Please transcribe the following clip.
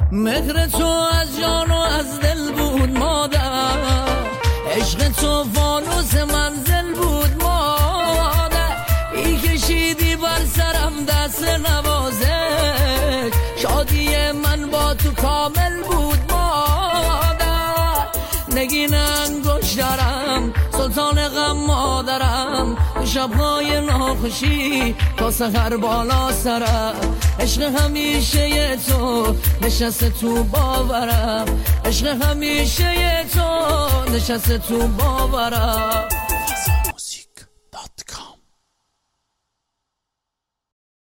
مهر تو از جان و از دل بود مادر، عشق تو فانوس منزل بود مادر، ای کشیدی بر سرم دست نوازش، شادی من با تو کامل بود مادر. نگین انگشت دارم سلطان غم مادرم، شبهای ناخوشی تا سحر بالا سرم، عشق همیشه تو نشسته تو باورم، عشق همیشه تو نشسته تو باورم.